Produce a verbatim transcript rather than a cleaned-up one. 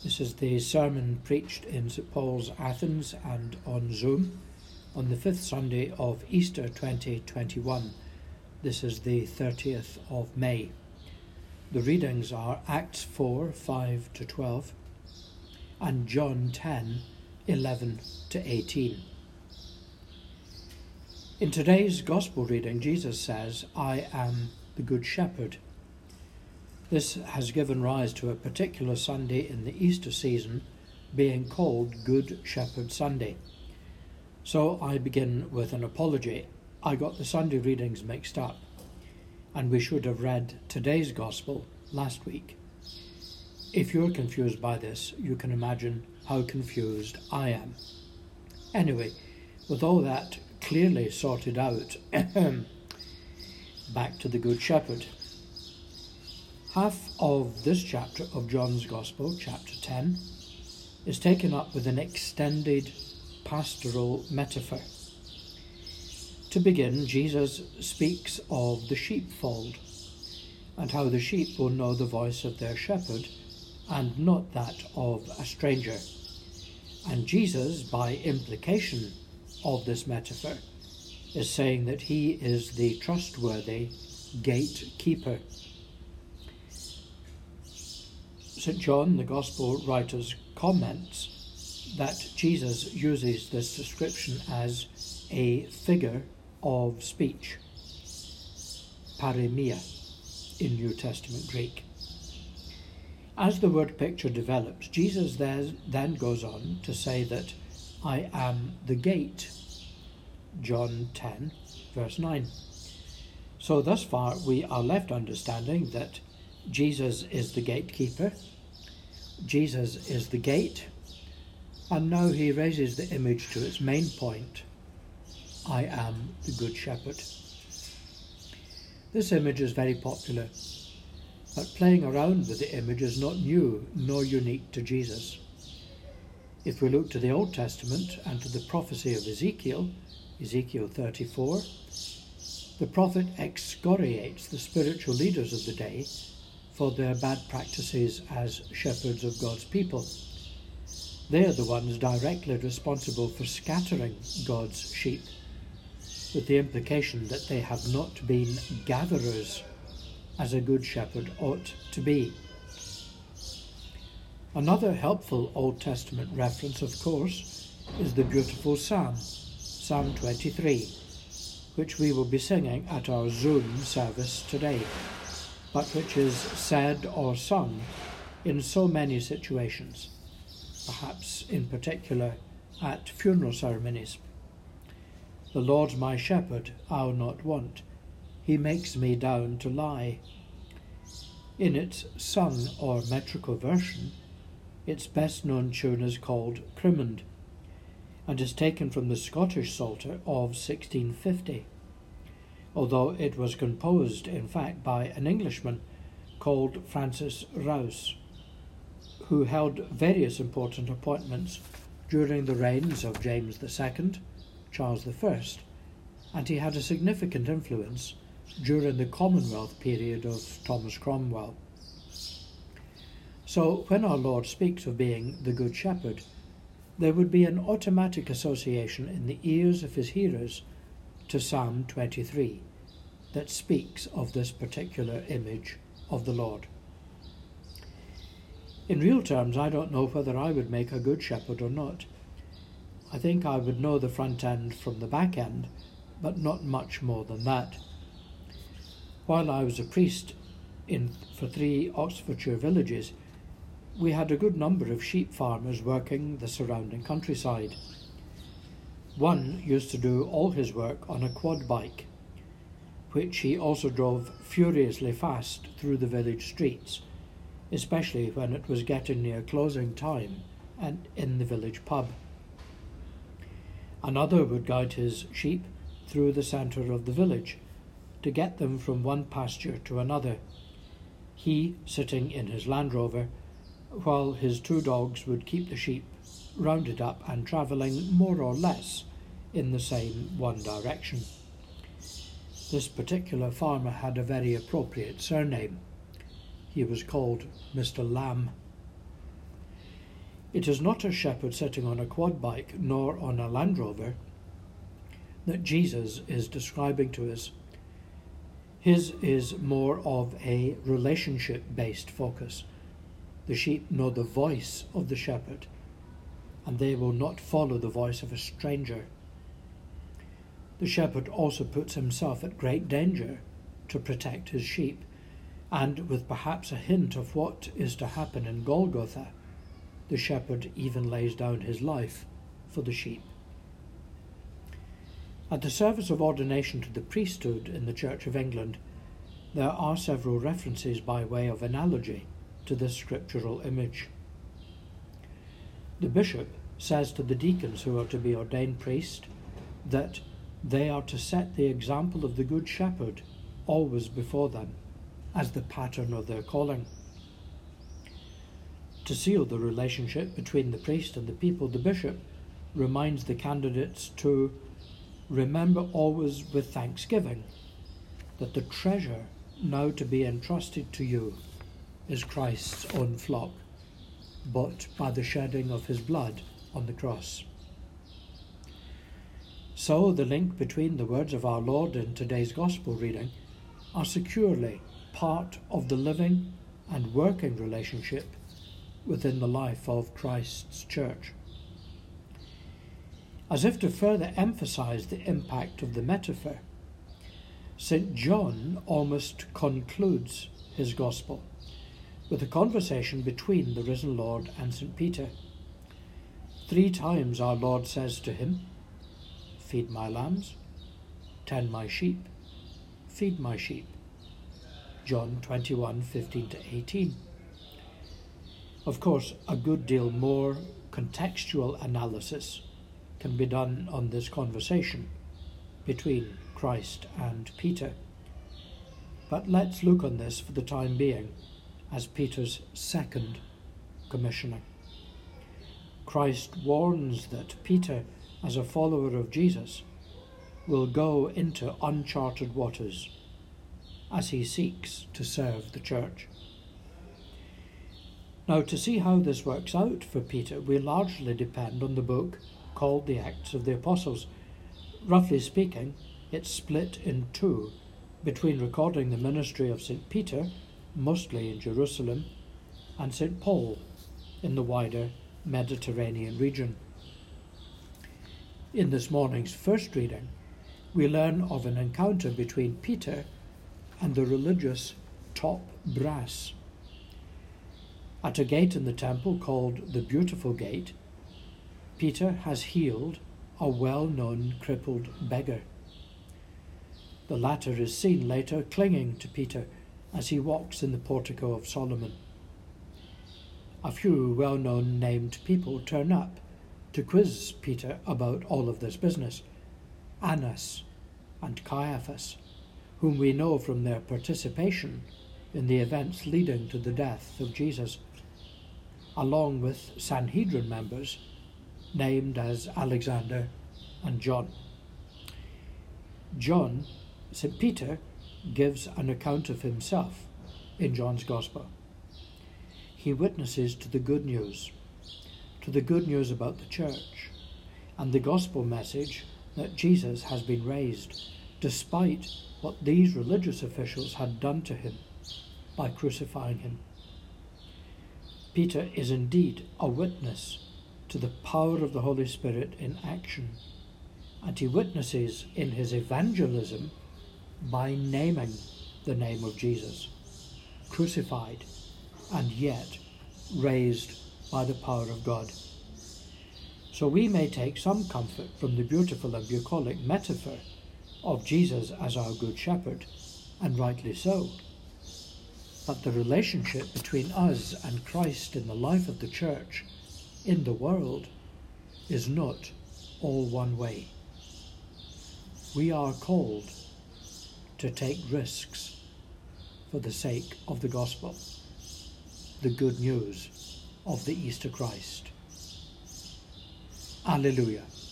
This is the sermon preached in St Paul's, Athens, and on Zoom on the fifth Sunday of Easter twenty twenty-one. This is the thirtieth of May. The readings are Acts four, five to twelve and John ten, eleven to eighteen. In today's Gospel reading, Jesus says, "I am the Good Shepherd." This has given rise to a particular Sunday in the Easter season being called Good Shepherd Sunday. So I begin with an apology. I got the Sunday readings mixed up, and we should have read today's Gospel last week. If you're confused by this, you can imagine how confused I am. Anyway, with all that clearly sorted out, back to the Good Shepherd. Half of this chapter of John's Gospel, chapter ten, is taken up with an extended pastoral metaphor. To begin, Jesus speaks of the sheepfold and how the sheep will know the voice of their shepherd and not that of a stranger. And Jesus, by implication of this metaphor, is saying that he is the trustworthy gatekeeper. Saint John, the Gospel writer's comments that Jesus uses this description as a figure of speech, parimia in New Testament Greek. As the word picture develops, Jesus then goes on to say that I am the gate, John ten, verse nine. So thus far we are left understanding that Jesus is the gatekeeper, Jesus is the gate, and now he raises the image to its main point. I am the Good Shepherd. This image is very popular, but playing around with the image is not new nor unique to Jesus. If we look to the Old Testament and to the prophecy of Ezekiel, Ezekiel thirty-four, the prophet excoriates the spiritual leaders of the day for their bad practices as shepherds of God's people. They are the ones directly responsible for scattering God's sheep, with the implication that they have not been gatherers as a good shepherd ought to be. Another helpful Old Testament reference, of course, is the beautiful Psalm, Psalm twenty-three, which we will be singing at our Zoom service today, but which is said or sung in so many situations, perhaps in particular at funeral ceremonies. The Lord's my shepherd, I'll not want. He makes me down to lie. In its sung or metrical version, its best known tune is called Crimond, and is taken from the Scottish Psalter of sixteen fifty. Although it was composed, in fact, by an Englishman called Francis Rous, who held various important appointments during the reigns of James the Second, Charles the First, and he had a significant influence during the Commonwealth period of Thomas Cromwell. So when our Lord speaks of being the Good Shepherd, there would be an automatic association in the ears of his hearers to Psalm twenty-three that speaks of this particular image of the Lord. In real terms, I don't know whether I would make a good shepherd or not. I think I would know the front end from the back end, but not much more than that. While I was a priest in for three Oxfordshire villages, we had a good number of sheep farmers working the surrounding countryside. One used to do all his work on a quad bike, which he also drove furiously fast through the village streets, especially when it was getting near closing time and in the village pub. Another would guide his sheep through the centre of the village to get them from one pasture to another, he sitting in his Land Rover, while his two dogs would keep the sheep rounded up and travelling more or less in the same one direction. This particular farmer had a very appropriate surname. He was called Mister Lamb. It is not a shepherd sitting on a quad bike nor on a Land Rover that Jesus is describing to us. His is more of a relationship-based focus. The sheep know the voice of the shepherd, and they will not follow the voice of a stranger. The shepherd also puts himself at great danger to protect his sheep, and with perhaps a hint of what is to happen in Golgotha, the shepherd even lays down his life for the sheep. At the service of ordination to the priesthood in the Church of England, there are several references by way of analogy to this scriptural image. The bishop says to the deacons who are to be ordained priests that they are to set the example of the Good Shepherd always before them as the pattern of their calling. To seal the relationship between the priest and the people, the bishop reminds the candidates to remember always with thanksgiving that the treasure now to be entrusted to you is Christ's own flock, bought by the shedding of his blood on the cross. So the link between the words of our Lord in today's Gospel reading are securely part of the living and working relationship within the life of Christ's church. As if to further emphasize the impact of the metaphor, Saint John almost concludes his Gospel with a conversation between the risen Lord and Saint Peter. Three times our Lord says to him, "Feed my lambs, tend my sheep, feed my sheep." John twenty-one, fifteen to eighteen. Of course, a good deal more contextual analysis can be done on this conversation between Christ and Peter. But let's look on this for the time being as Peter's second commissioning. Christ warns that Peter, as a follower of Jesus, will go into uncharted waters as he seeks to serve the church. Now, to see how this works out for Peter, we largely depend on the book called the Acts of the Apostles. Roughly speaking, it's split in two between recording the ministry of Saint Peter, mostly in Jerusalem, and Saint Paul in the wider Mediterranean region. In this morning's first reading, we learn of an encounter between Peter and the religious top brass. At a gate in the temple called the Beautiful Gate, Peter has healed a well-known crippled beggar. The latter is seen later clinging to Peter as he walks in the portico of Solomon. A few well-known named people turn up to quiz Peter about all of this business. Annas and Caiaphas, whom we know from their participation in the events leading to the death of Jesus, along with Sanhedrin members named as Alexander and John. John, Saint Peter, gives an account of himself in John's Gospel. He witnesses to the good news, to the good news about the church, and the gospel message that Jesus has been raised, despite what these religious officials had done to him by crucifying him. Peter is indeed a witness to the power of the Holy Spirit in action, and he witnesses in his evangelism by naming the name of Jesus, crucified and yet raised by the power of God. So we may take some comfort from the beautiful and bucolic metaphor of Jesus as our Good Shepherd, and rightly so. But the relationship between us and Christ in the life of the church, in the world, is not all one way. We are called to take risks for the sake of the gospel, the good news of the Easter Christ. Alleluia.